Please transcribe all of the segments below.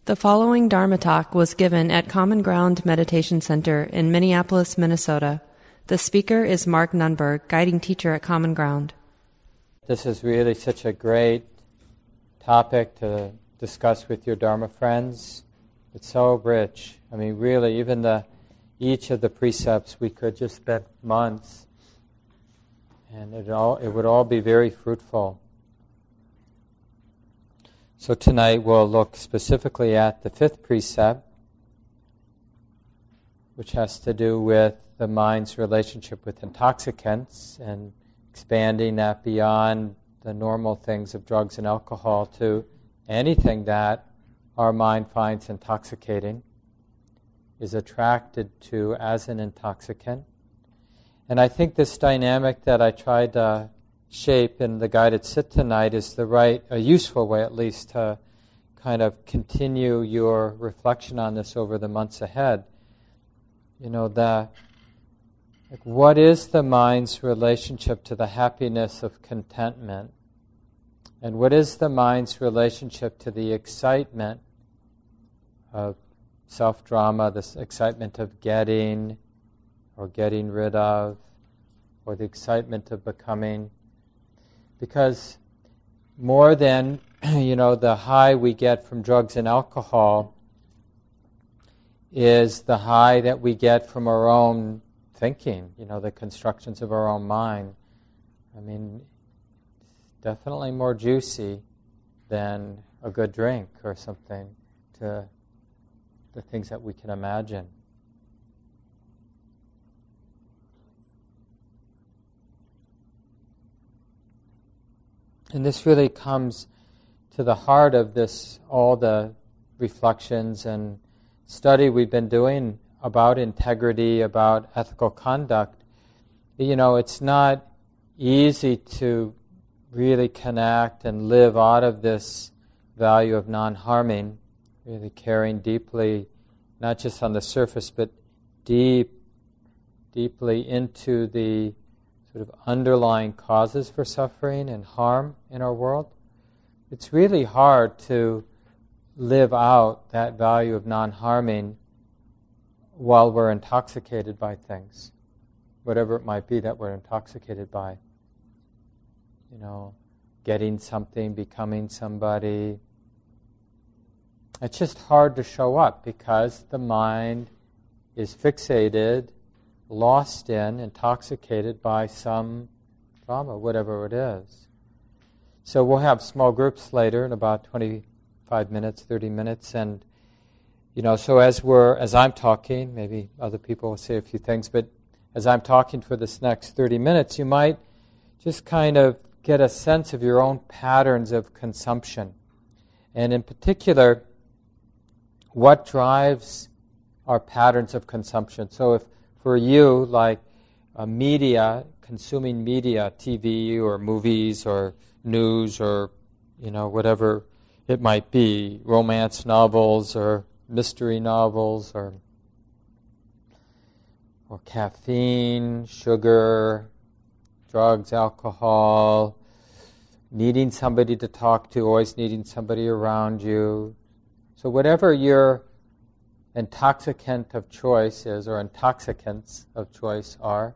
The following Dharma talk was given at Common Ground Meditation Center in Minneapolis, Minnesota. The speaker is Mark Nunberg, guiding teacher at Common Ground. This is really such a great topic to discuss with your Dharma friends. It's so rich. I mean, really, even each of the precepts, we could just spend months, and it would all be very fruitful. So tonight we'll look specifically at the fifth precept, which has to do with the mind's relationship with intoxicants and expanding that beyond the normal things of drugs and alcohol to anything that our mind finds intoxicating, is attracted to as an intoxicant. And I think this dynamic that I tried to shape in the guided sit tonight is a useful way at least to kind of continue your reflection on this over the months ahead. What is the mind's relationship to the happiness of contentment? And what is the mind's relationship to the excitement of self-drama, this excitement of getting or getting rid of, or the excitement of becoming? Because more than, the high we get from drugs and alcohol is the high that we get from our own thinking, the constructions of our own mind. I mean, it's definitely more juicy than a good drink or something to the things that we can imagine. And this really comes to the heart of this, all the reflections and study we've been doing about integrity, about ethical conduct. It's not easy to really connect and live out of this value of non-harming, really caring deeply, not just on the surface, but deeply into the sort of underlying causes for suffering and harm in our world. It's really hard to live out that value of non-harming while we're intoxicated by things, whatever it might be that we're intoxicated by. Getting something, becoming somebody. It's just hard to show up because the mind is fixated, lost in, intoxicated by some drama, whatever it is. So we'll have small groups later in about 25 minutes, 30 minutes, and so as I'm talking, maybe other people will say a few things, but as I'm talking for this next 30 minutes, you might just kind of get a sense of your own patterns of consumption. And in particular, what drives our patterns of consumption. So if for you, like media, consuming media, TV or movies or news or, whatever it might be, romance novels or mystery novels or caffeine, sugar, drugs, alcohol, needing somebody to talk to, always needing somebody around you. So whatever your intoxicant of choice is, or intoxicants of choice are,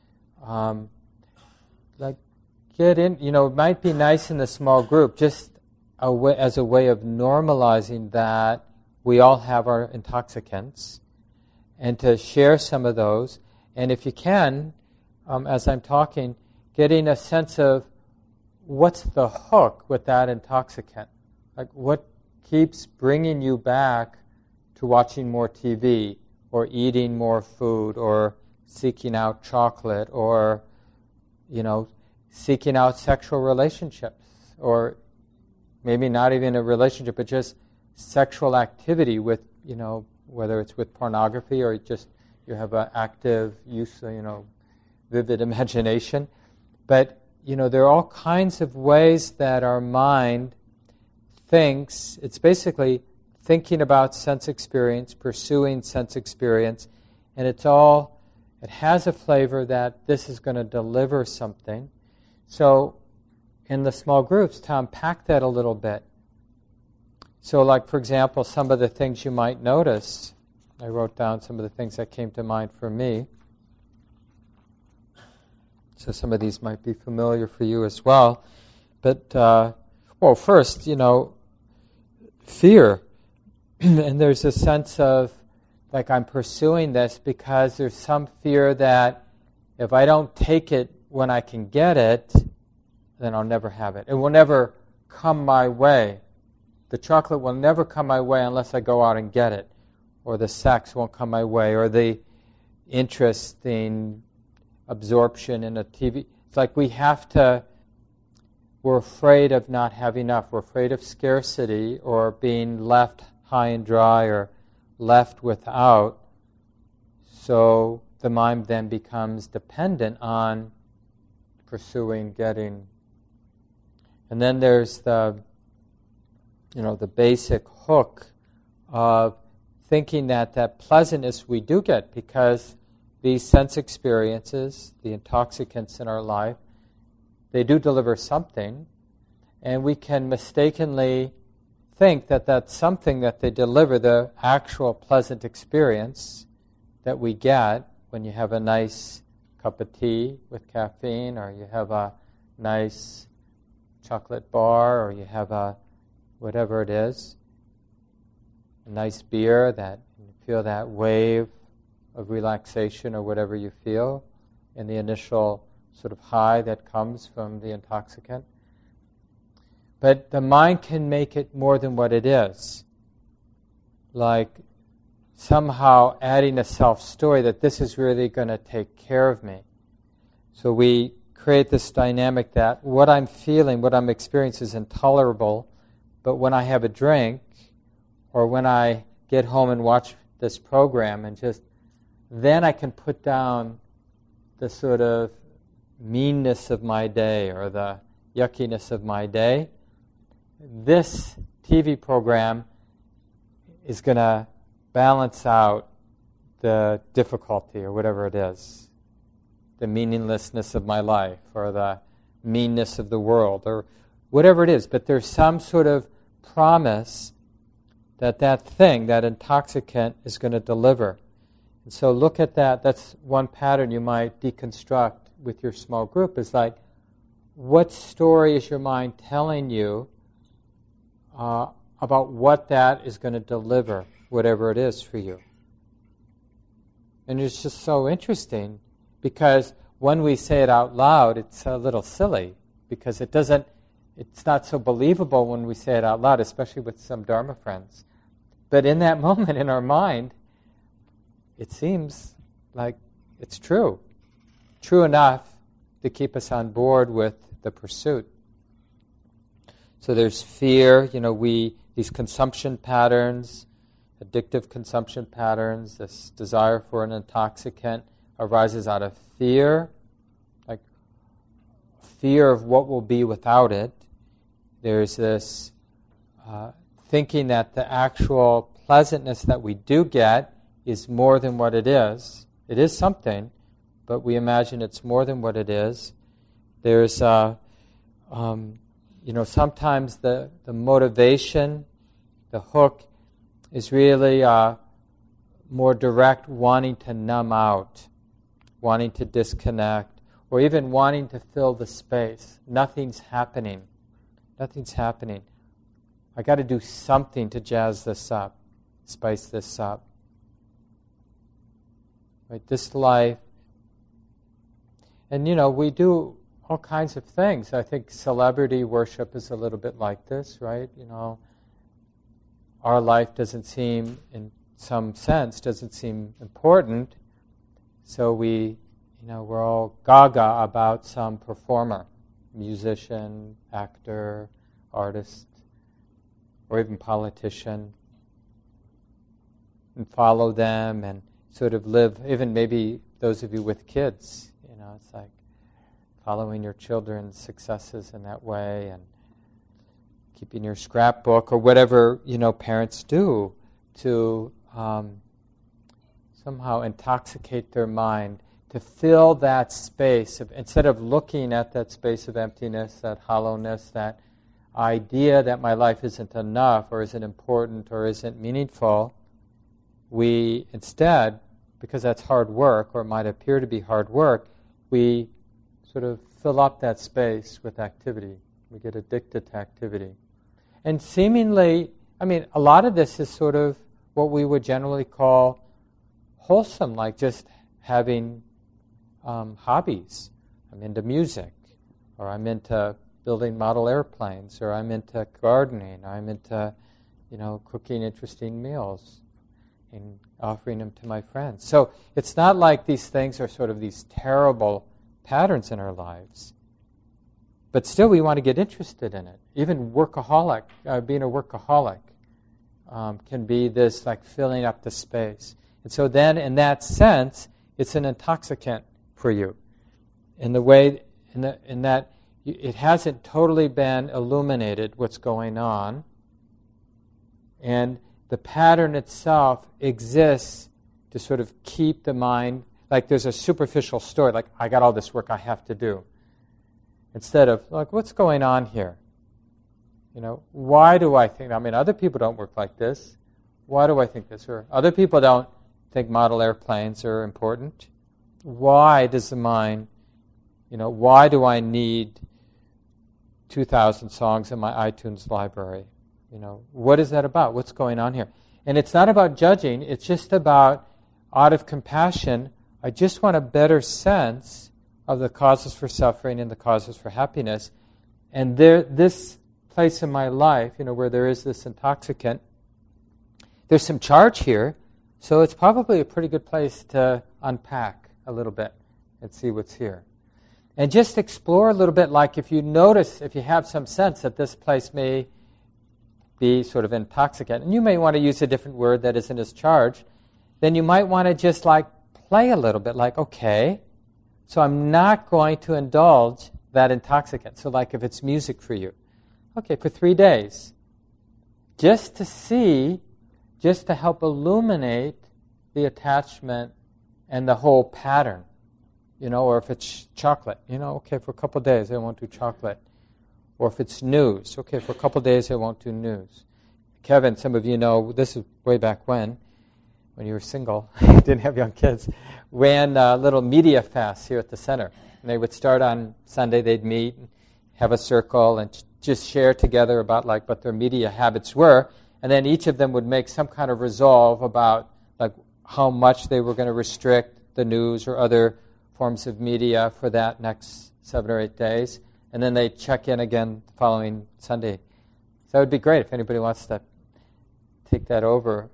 get in, it might be nice in a small group, just as a way of normalizing that we all have our intoxicants, and to share some of those. And if you can, as I'm talking, getting a sense of what's the hook with that intoxicant. Like what keeps bringing you back to watching more TV or eating more food or seeking out chocolate or, seeking out sexual relationships or maybe not even a relationship, but just sexual activity with, whether it's with pornography or just you have an active use, vivid imagination. But, there are all kinds of ways that our mind thinks. It's basically thinking about sense experience, pursuing sense experience, and it has a flavor that this is going to deliver something. So in the small groups, to unpack that a little bit, So like, for example, some of the things you might notice, I wrote down some of the things that came to mind for me. So some of these might be familiar for you as well. But, well, first, fear. And there's a sense of, like, I'm pursuing this because there's some fear that if I don't take it when I can get it, then I'll never have it. It will never come my way. The chocolate will never come my way unless I go out and get it. Or the sex won't come my way. Or the interesting absorption in a TV. It's like we're afraid of not having enough. We're afraid of scarcity or being left high and dry or left without. So the mind then becomes dependent on pursuing, getting. And then there's the basic hook of thinking that pleasantness we do get because these sense experiences, the intoxicants in our life, they do deliver something, and we can mistakenly think that that's something that they deliver, the actual pleasant experience that we get when you have a nice cup of tea with caffeine, or you have a nice chocolate bar, or you have a whatever it is, a nice beer that you feel that wave of relaxation or whatever you feel in the initial sort of high that comes from the intoxicant. But the mind can make it more than what it is. Like somehow adding a self-story that this is really going to take care of me. So we create this dynamic that what I'm feeling, what I'm experiencing is intolerable, but when I have a drink or when I get home and watch this program and then I can put down the sort of meanness of my day or the yuckiness of my day. This TV program is going to balance out the difficulty or whatever it is, the meaninglessness of my life or the meanness of the world or whatever it is. But there's some sort of promise that thing, that intoxicant, is going to deliver. And so look at that. That's one pattern you might deconstruct with your small group, is like, what story is your mind telling you about what that is going to deliver, whatever it is for you? And it's just so interesting because when we say it out loud, it's a little silly because it's not so believable when we say it out loud, especially with some Dharma friends. But in that moment in our mind, it seems like it's true. True enough to keep us on board with the pursuit. So there's fear, these consumption patterns, addictive consumption patterns, this desire for an intoxicant arises out of fear, like fear of what will be without it. There's this thinking that the actual pleasantness that we do get is more than what it is. It is something, but we imagine it's more than what it is. There's, sometimes the motivation, the hook, is really more direct, wanting to numb out, wanting to disconnect, or even wanting to fill the space. Nothing's happening. Nothing's happening. I got to do something to jazz this up, spice this up. Right? This life. And, we do all kinds of things. I think celebrity worship is a little bit like this, right? Our life doesn't seem, in some sense, important. So we're all gaga about some performer, musician, actor, artist, or even politician, and follow them and sort of live, even maybe those of you with kids, it's like following your children's successes in that way and keeping your scrapbook or whatever, parents do to somehow intoxicate their mind, to fill that space, instead of looking at that space of emptiness, that hollowness, that idea that my life isn't enough or isn't important or isn't meaningful, we instead, because that's hard work or it might appear to be hard work, we sort of fill up that space with activity. We get addicted to activity. And seemingly, a lot of this is sort of what we would generally call wholesome, like just having hobbies. I'm into music, or I'm into building model airplanes, or I'm into gardening, or I'm into, cooking interesting meals and offering them to my friends. So it's not like these things are sort of these terrible patterns in our lives. But still we want to get interested in it. Even being a workaholic can be this like filling up the space. And so then in that sense, it's an intoxicant for you. In that it hasn't totally been illuminated what's going on. And the pattern itself exists to sort of keep the mind, like there's a superficial story, like I got all this work I have to do. Instead of, like, what's going on here? Why do I think, other people don't work like this. Why do I think this? Or other people don't think model airplanes are important. Why does the mind, why do I need 2,000 songs in my iTunes library? What is that about? What's going on here? And it's not about judging. It's just about, out of compassion, I just want a better sense of the causes for suffering and the causes for happiness. And this place in my life, where there is this intoxicant, there's some charge here, so it's probably a pretty good place to unpack a little bit and see what's here. And just explore a little bit, like if you have some sense that this place may be sort of intoxicant, and you may want to use a different word that isn't as charged, then you might want to just like play a little bit, like, okay, so I'm not going to indulge that intoxicant. So like if it's music for you, okay, for 3 days, just to help illuminate the attachment and the whole pattern, or if it's chocolate, okay, for a couple of days I won't do chocolate. Or if it's news, okay, for a couple of days I won't do news. Kevin, some of you know, this is way back when you were single, didn't have young kids, ran little media fasts here at the center. And they would start on Sunday, they'd meet, have a circle, and just share together about like what their media habits were. And then each of them would make some kind of resolve about like how much they were going to restrict the news or other forms of media for that next 7 or 8 days. And then they check in again the following Sunday. So it would be great if anybody wants to take that over.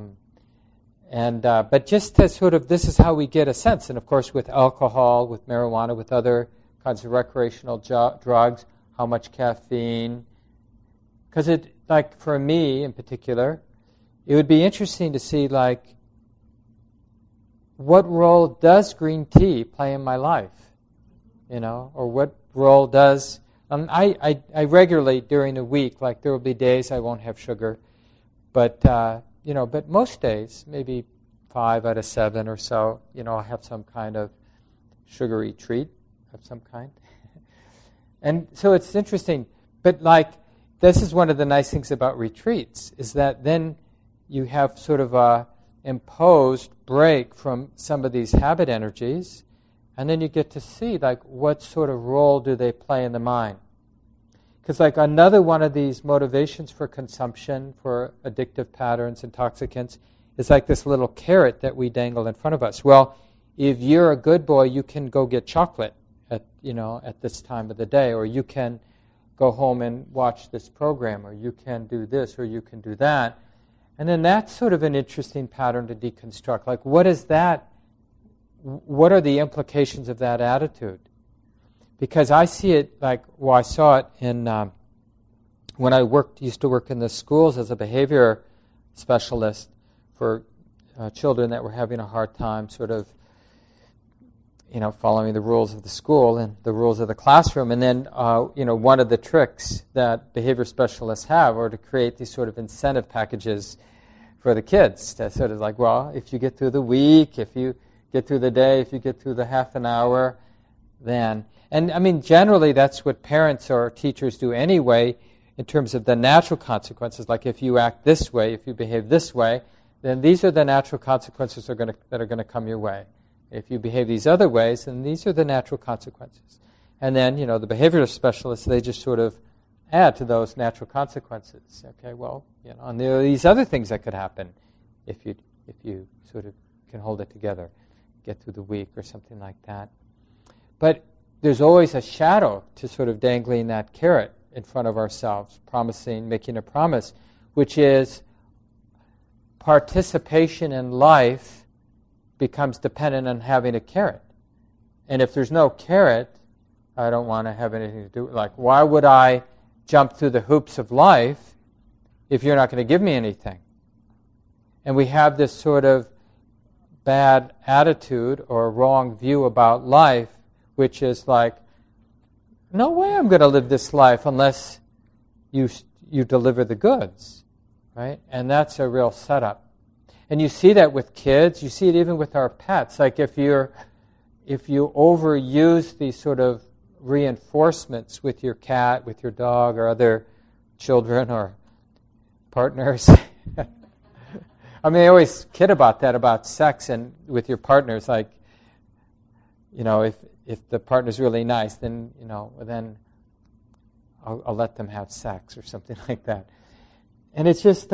But just to sort of, this is how we get a sense. And of course with alcohol, with marijuana, with other kinds of recreational drugs, how much caffeine. Because it, like for me in particular, it would be interesting to see like, what role does green tea play in my life? Or what role does... I regularly, during the week, like there will be days I won't have sugar, but most days, maybe 5 out of 7 or so, I'll have some kind of sugary treat of some kind. And so it's interesting, but like, this is one of the nice things about retreats, is that then you have sort of a imposed break from some of these habit energies, and then you get to see, like, what sort of role do they play in the mind? Because, like, another one of these motivations for consumption, for addictive patterns, intoxicants, is like this little carrot that we dangle in front of us. Well, if you're a good boy, you can go get chocolate at this time of the day, or you can go home and watch this program, or you can do this, or you can do that. And then that's sort of an interesting pattern to deconstruct. Like, what is that? What are the implications of that attitude? Because I see it I saw it in when I used to work in the schools as a behavior specialist for children that were having a hard time sort of, following the rules of the school and the rules of the classroom. And then, one of the tricks that behavior specialists have are to create these sort of incentive packages for the kids. To sort of like, well, if you get through the week, if you get through the day, if you get through the half an hour, then... And, generally that's what parents or teachers do anyway. in terms of the natural consequences, like if you act this way, if you behave this way, then these are the natural consequences that are going to come your way. If you behave these other ways, then these are the natural consequences. And then, the behavioral specialists, they just sort of add to those natural consequences. Okay, well, and there are these other things that could happen if you sort of can hold it together, get through the week or something like that. But there's always a shadow to sort of dangling that carrot in front of ourselves, making a promise, which is participation in life becomes dependent on having a carrot. And if there's no carrot, I don't want to have anything to do with it. Like, why would I jump through the hoops of life if you're not going to give me anything? And we have this sort of bad attitude or wrong view about life, which is like, no way I'm going to live this life unless you deliver the goods, right? And that's a real setup. And you see that with kids. You see it even with our pets. Like if you overuse these sort of reinforcements with your cat, with your dog, or other children or partners. I mean, I always kid about that, about sex and with your partners. Like, if the partner's really nice, then then I'll let them have sex or something like that. And it's just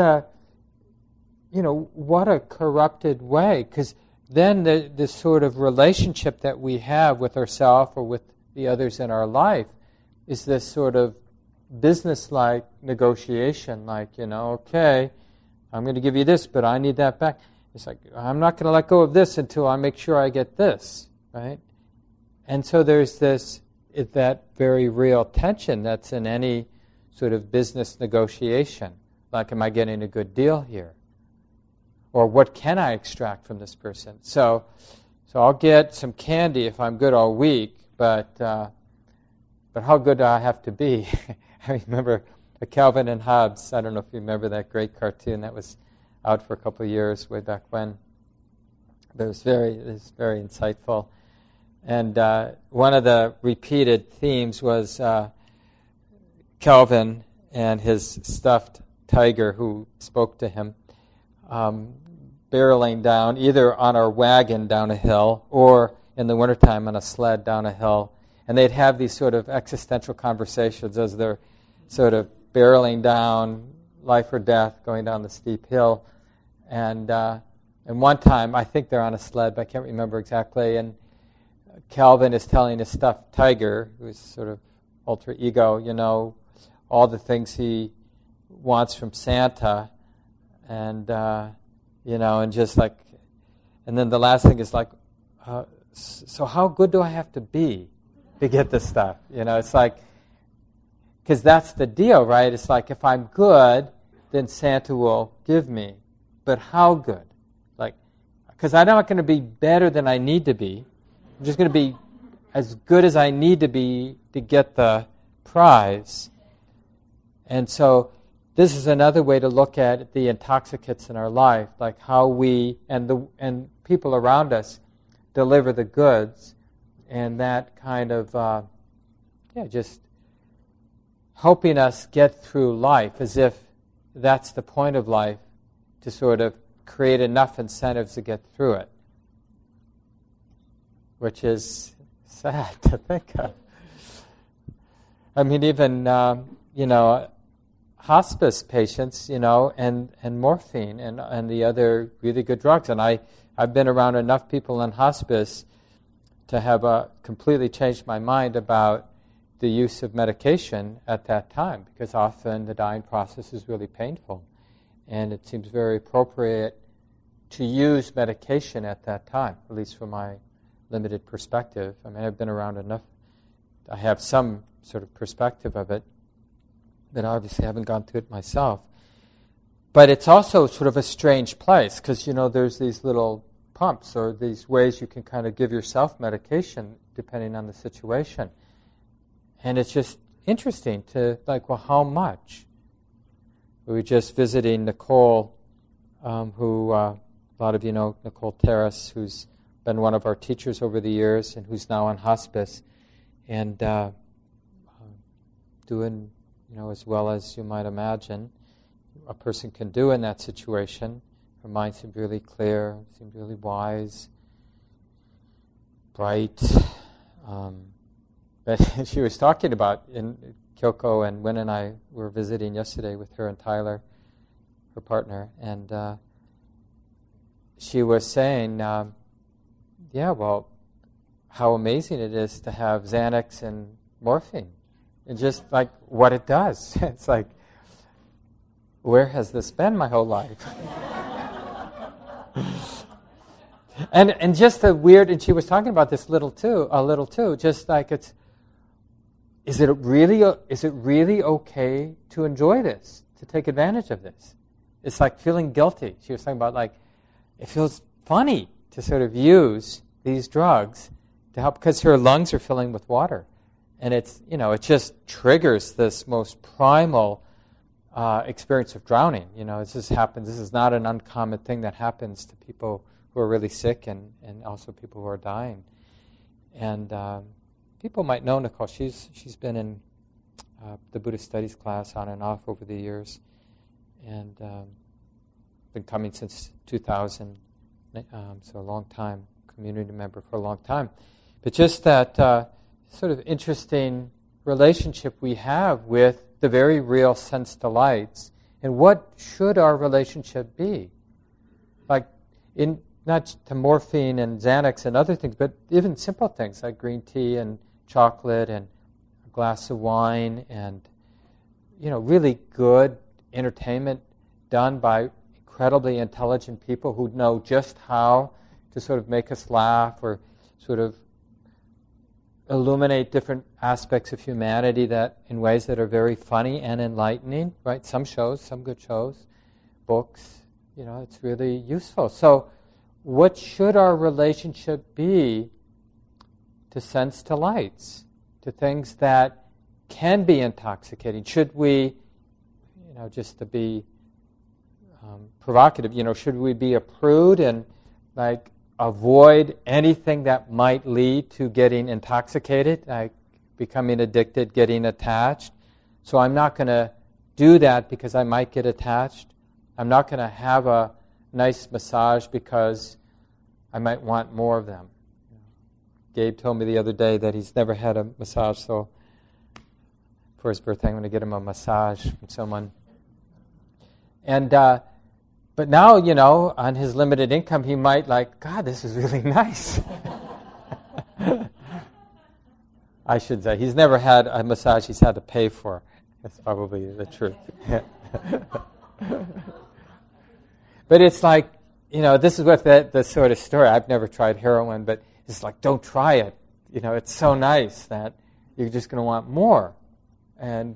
what a corrupted way, because then this sort of relationship that we have with ourselves or with the others in our life is this sort of business-like negotiation, like, okay, I'm going to give you this, but I need that back. It's like, I'm not going to let go of this until I make sure I get this, right? And so there's that very real tension that's in any sort of business negotiation. Like, am I getting a good deal here? Or what can I extract from this person? So I'll get some candy if I'm good all week, but how good do I have to be? I remember Calvin and Hobbes. I don't know if you remember that great cartoon that was out for a couple of years way back when. But it was very insightful. And one of the repeated themes was Calvin and his stuffed tiger who spoke to him, barreling down either on a wagon down a hill or in the wintertime on a sled down a hill. And they'd have these sort of existential conversations as they're sort of barreling down, life or death, going down the steep hill. And one time, I think they're on a sled, but I can't remember exactly, and Calvin is telling his stuffed tiger, who's sort of alter ego, all the things he wants from Santa, and and just like, and then the last thing is like, so how good do I have to be to get this stuff? It's like, because that's the deal, right? It's like, if I'm good, then Santa will give me. But how good? Like, because I'm not going to be better than I need to be. I'm just going to be as good as I need to be to get the prize. And so this is another way to look at the intoxicants in our life, like how we and people around us deliver the goods, and that kind of just helping us get through life as if that's the point of life, to sort of create enough incentives to get through it, which is sad to think of. I mean, even, hospice patients, and morphine and the other really good drugs. And I've been around enough people in hospice to have completely changed my mind about the use of medication at that time, because often the dying process is really painful. And it seems very appropriate to use medication at that time, at least from my limited perspective. I mean, I've been around enough. I have some sort of perspective of it, but obviously I haven't gone through it myself. But it's also sort of a strange place, because, there's these little pumps or these ways you can kind of give yourself medication depending on the situation. And it's just interesting to, like, well, how much? We were just visiting Nicole, who a lot of you know, Nicole Terrace, who's been one of our teachers over the years and who's now on hospice, and doing as well as you might imagine a person can do in that situation. Her mind seemed really clear, seemed really wise, bright. But she was talking about, in Kyoko and Wynn and I were visiting yesterday with her and Tyler, her partner, and she was saying, how amazing it is to have Xanax and morphine, and just like what it does. It's like, where has this been my whole life? and just the weird, and she was talking about this a little too, just like is it really okay to enjoy this, to take advantage of this? It's like feeling guilty. She was talking about like, it feels funny to sort of use these drugs to help, because her lungs are filling with water. And it's, it just triggers this most primal experience of drowning. It just happens. This is not an uncommon thing that happens to people who are really sick and also people who are dying. And people might know Nicole. She's been in the Buddhist studies class on and off over the years, and been coming since 2000, so a long time, community member for a long time. But just that sort of interesting relationship we have with the very real sense delights, and what should our relationship be? Like, in not to morphine and Xanax and other things, but even simple things like green tea and chocolate and a glass of wine and, really good entertainment done by incredibly intelligent people who know just how to sort of make us laugh or sort of illuminate different aspects of humanity that in ways that are very funny and enlightening, right? Some shows, some good shows, books, it's really useful. So what should our relationship be to sense delights, to things that can be intoxicating? Should we, just to be provocative, should we be a prude and like avoid anything that might lead to getting intoxicated, like becoming addicted, getting attached? So I'm not going to do that because I might get attached. I'm not going to have a nice massage because I might want more of them. Gabe told me the other day that he's never had a massage, so for his birthday I'm going to get him a massage from someone. And but now, on his limited income, he might like, God, this is really nice. I should say, he's never had a massage he's had to pay for. That's probably the truth. But it's like, this is what the sort of story. I've never tried heroin, but it's like, don't try it. It's so nice that you're just going to want more. And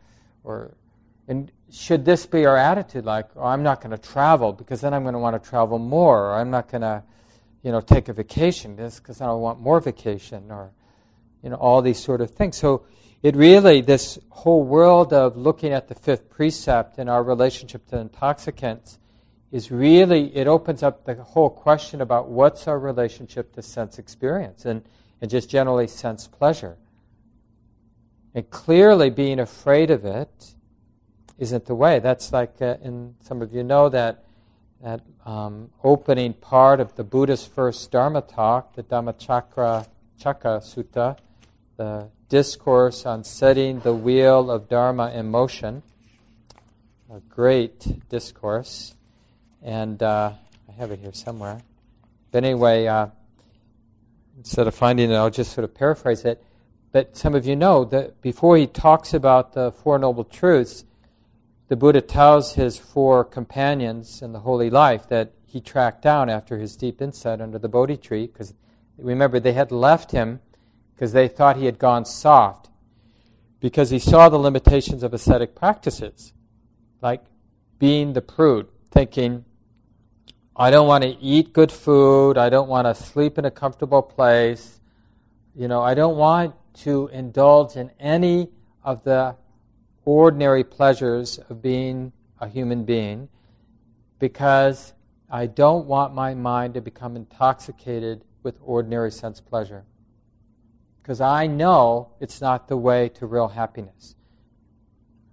should this be our attitude? Like, I'm not going to travel because then I'm going to want to travel more. Or I'm not going to, take a vacation because then I want more vacation. Or, all these sort of things. So it really, this whole world of looking at the fifth precept and our relationship to intoxicants is really, it opens up the whole question about what's our relationship to sense experience and just generally sense pleasure. And clearly being afraid of it isn't the way. That's like, and some of you know that opening part of the Buddha's first Dharma talk, the Dhammacakka Sutta, the discourse on setting the wheel of Dharma in motion. A great discourse. And I have it here somewhere. But anyway, instead of finding it, I'll just sort of paraphrase it. But some of you know that before he talks about the Four Noble Truths, the Buddha tells his four companions in the holy life that he tracked down after his deep insight under the Bodhi tree, because remember, they had left him because they thought he had gone soft, because he saw the limitations of ascetic practices, like being the prude, thinking, I don't want to eat good food, I don't want to sleep in a comfortable place, I don't want to indulge in any of the ordinary pleasures of being a human being, because I don't want my mind to become intoxicated with ordinary sense pleasure. Because I know it's not the way to real happiness.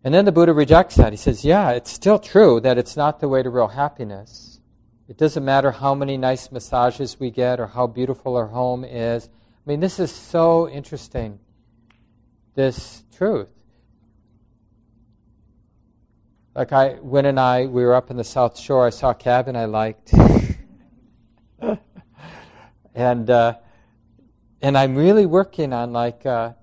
And then the Buddha rejects that. He says, yeah, it's still true that it's not the way to real happiness. It doesn't matter how many nice massages we get or how beautiful our home is. I mean, this is so interesting, this truth. Like Wynn and we were up in the South Shore. I saw a cabin I liked. And I'm really working on like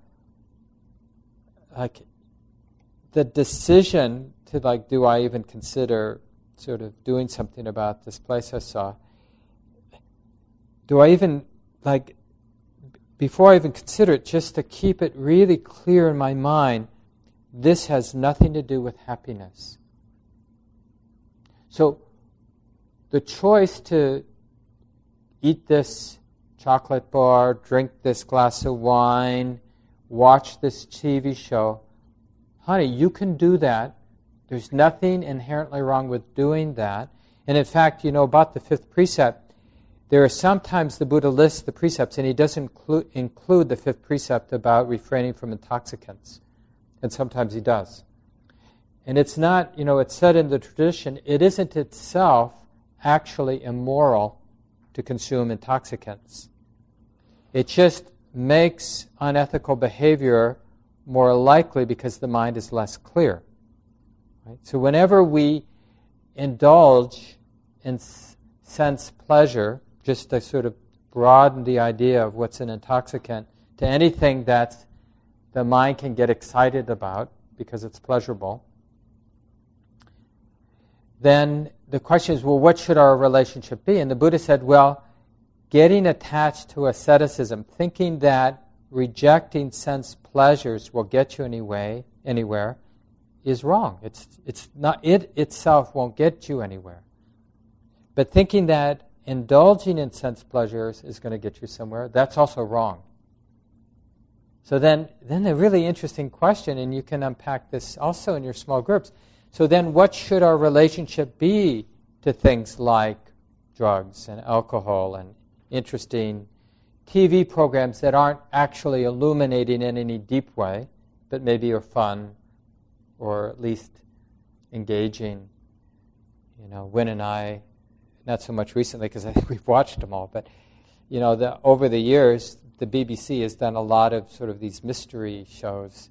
the decision to like, do I even consider sort of doing something about this place I saw? Do I even like, before I even consider it, just to keep it really clear in my mind, this has nothing to do with happiness. So the choice to eat this chocolate bar, drink this glass of wine, watch this TV show, honey, you can do that. There's nothing inherently wrong with doing that. And in fact, about the fifth precept, there are sometimes the Buddha lists the precepts and he doesn't include the fifth precept about refraining from intoxicants. And sometimes he does. And it's not, it's said in the tradition, it isn't itself actually immoral to consume intoxicants. It just makes unethical behavior more likely because the mind is less clear. Right? So whenever we indulge in sense pleasure, just to sort of broaden the idea of what's an intoxicant to anything that the mind can get excited about because it's pleasurable, then the question is, well, what should our relationship be? And the Buddha said, well, getting attached to asceticism, thinking that rejecting sense pleasures will get you anywhere, is wrong. It's not, it itself won't get you anywhere. But thinking that indulging in sense pleasures is going to get you somewhere, that's also wrong. So then the really interesting question, and you can unpack this also in your small groups, so then what should our relationship be to things like drugs and alcohol and interesting TV programs that aren't actually illuminating in any deep way, but maybe are fun or at least engaging? Wynn and I, not so much recently because I think we've watched them all, but over the years, the BBC has done a lot of sort of these mystery shows,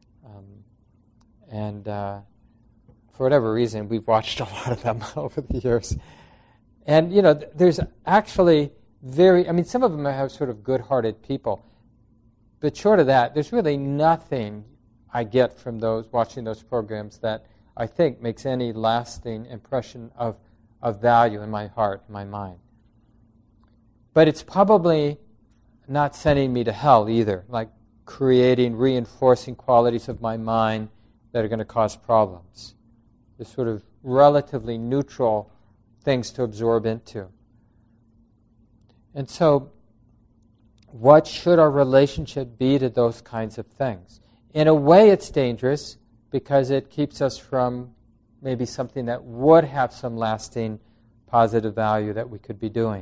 and for whatever reason, we've watched a lot of them over the years. And, there's actually some of them have sort of good-hearted people. But short of that, there's really nothing I get from watching those programs that I think makes any lasting impression of value in my heart, in my mind. But it's probably not sending me to hell either, like reinforcing qualities of my mind that are going to cause problems. The sort of relatively neutral things to absorb into. And so, what should our relationship be to those kinds of things? In a way, it's dangerous because it keeps us from maybe something that would have some lasting positive value that we could be doing.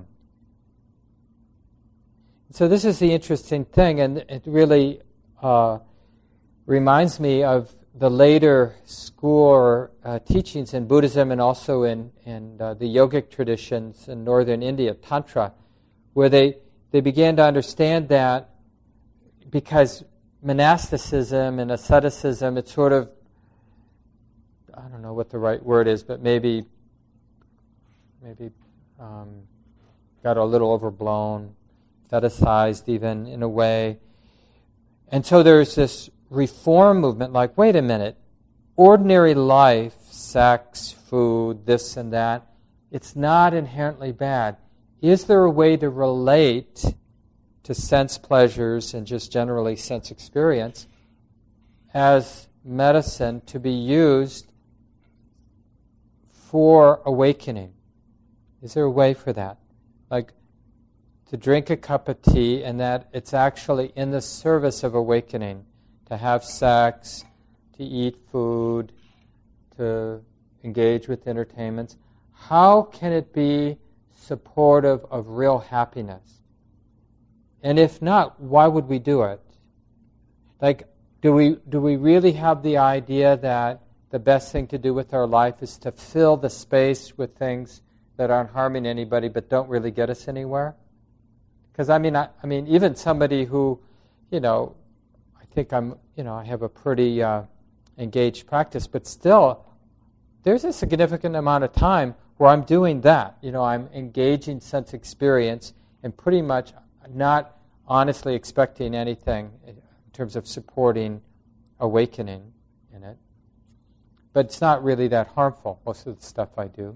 So this is the interesting thing, and it really reminds me of the later school teachings in Buddhism and also in the yogic traditions in northern India, Tantra, where they began to understand that because monasticism and asceticism, it's sort of, I don't know what the right word is, but maybe got a little overblown, fetishized even in a way. And so there's this reform movement, like, wait a minute, ordinary life, sex, food, this and that, it's not inherently bad. Is there a way to relate to sense pleasures and just generally sense experience as medicine to be used for awakening? Is there a way for that? Like, to drink a cup of tea and that it's actually in the service of awakening, to have sex, to eat food, to engage with entertainments. How can it be supportive of real happiness? And if not, why would we do it? Like, Do we really have the idea that the best thing to do with our life is to fill the space with things that aren't harming anybody but don't really get us anywhere? Because I mean, even somebody who, I think I have a pretty engaged practice, but still, there's a significant amount of time where I'm doing that. I'm engaging sense experience and pretty much not honestly expecting anything in terms of supporting awakening in it. But it's not really that harmful, most of the stuff I do.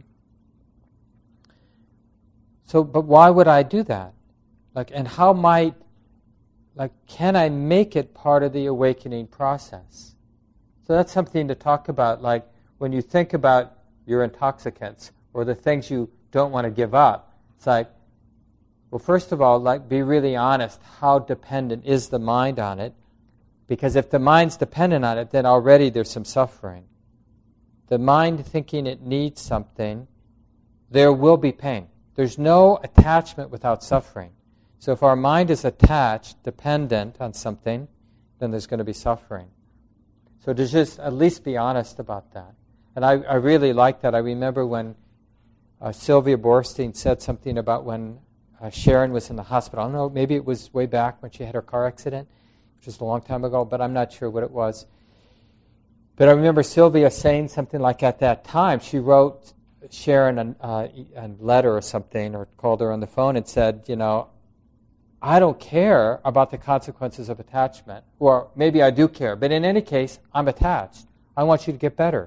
So, but why would I do that? And how can I make it part of the awakening process? So that's something to talk about, like when you think about your intoxicants or the things you don't want to give up. It's like, well, first of all, be really honest. How dependent is the mind on it? Because if the mind's dependent on it, then already there's some suffering. The mind thinking it needs something, there will be pain. There's no attachment without suffering. So if our mind is attached, dependent on something, then there's going to be suffering. So to just at least be honest about that. And I really like that. I remember when Sylvia Boorstein said something about when Sharon was in the hospital. I don't know, maybe it was way back when she had her car accident, which was a long time ago, but I'm not sure what it was. But I remember Sylvia saying something like at that time, she wrote Sharon a letter or something, or called her on the phone and said, I don't care about the consequences of attachment. Or maybe I do care, but in any case, I'm attached. I want you to get better,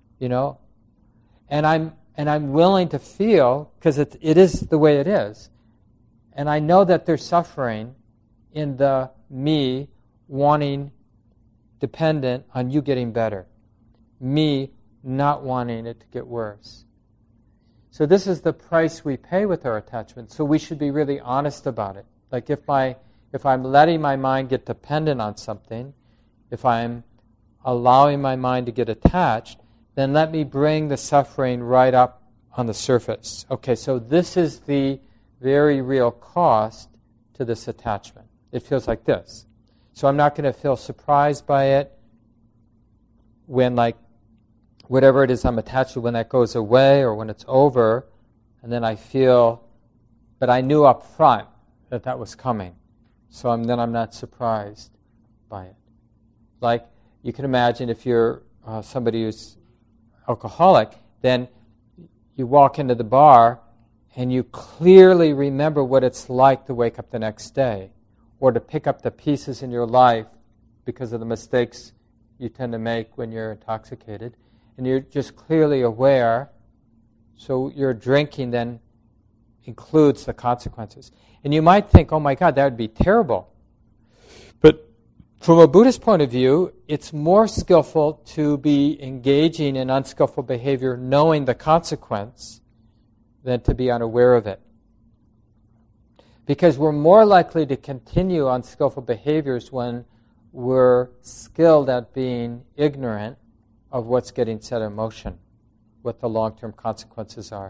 And I'm willing to feel, because it is the way it is. And I know that there's suffering in the me wanting, dependent on you getting better. Me not wanting it to get worse. So this is the price we pay with our attachment. So we should be really honest about it. Like if I'm letting my mind get dependent on something, if I'm allowing my mind to get attached, then let me bring the suffering right up on the surface. Okay, so this is the very real cost to this attachment. It feels like this. So I'm not going to feel surprised by it when whatever it is I'm attached to, when that goes away or when it's over, and then I feel, but I knew up front that was coming. So then I'm not surprised by it. Like you can imagine if you're somebody who's alcoholic, then you walk into the bar and you clearly remember what it's like to wake up the next day or to pick up the pieces in your life because of the mistakes you tend to make when you're intoxicated. And you're just clearly aware. So your drinking then includes the consequences. And you might think, oh my God, that would be terrible. But from a Buddhist point of view, it's more skillful to be engaging in unskillful behavior knowing the consequence than to be unaware of it. Because we're more likely to continue unskillful behaviors when we're skilled at being ignorant of what's getting set in motion, what the long-term consequences are.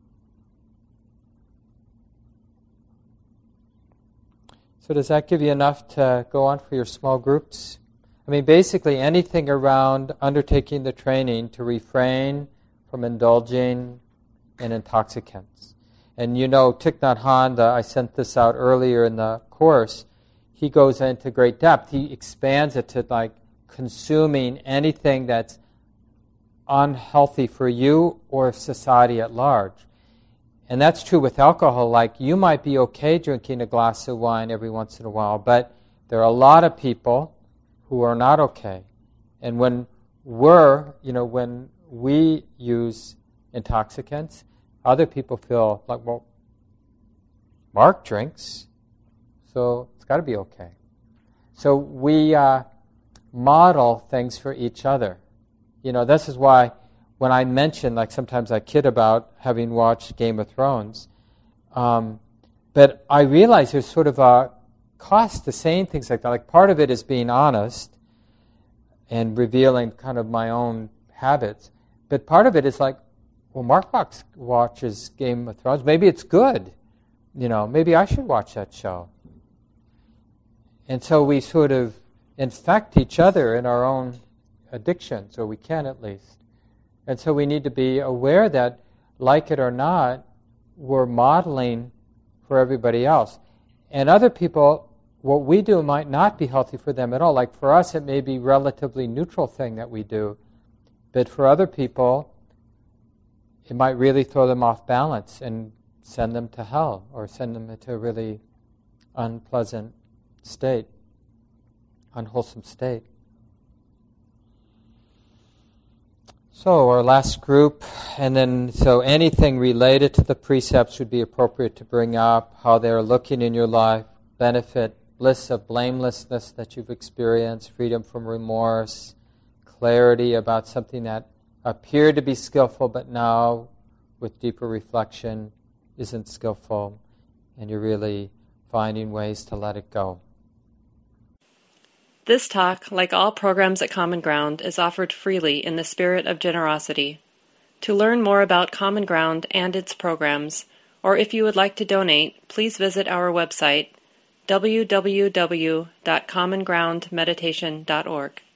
So does that give you enough to go on for your small groups? I mean, basically anything around undertaking the training to refrain from indulging in intoxicants. And Thich Nhat Hanh, I sent this out earlier in the course, he goes into great depth. He expands it to consuming anything that's unhealthy for you or society at large. And that's true with alcohol. You might be okay drinking a glass of wine every once in a while, but there are a lot of people who are not okay. And when when we use intoxicants, other people feel like, well, Mark drinks, so it's got to be okay. So we model things for each other. This is why when I mention, sometimes I kid about having watched Game of Thrones, but I realize there's sort of a cost to saying things like that. Part of it is being honest and revealing kind of my own habits, but part of it is well, Mark watches Game of Thrones. Maybe it's good. Maybe I should watch that show. And so we sort of infect each other in our own addictions, or we can at least. And so we need to be aware that, like it or not, we're modeling for everybody else. And other people, what we do might not be healthy for them at all. Like for us, it may be a relatively neutral thing that we do. But for other people, it might really throw them off balance and send them to hell, or send them into a really unpleasant state, unwholesome state. So our last group, and then so anything related to the precepts would be appropriate to bring up, how they're looking in your life, benefit, bliss of blamelessness that you've experienced, freedom from remorse, clarity about something that appeared to be skillful but now, with deeper reflection, isn't skillful, and you're really finding ways to let it go. This talk, like all programs at Common Ground, is offered freely in the spirit of generosity. To learn more about Common Ground and its programs, or if you would like to donate, please visit our website, www.commongroundmeditation.org.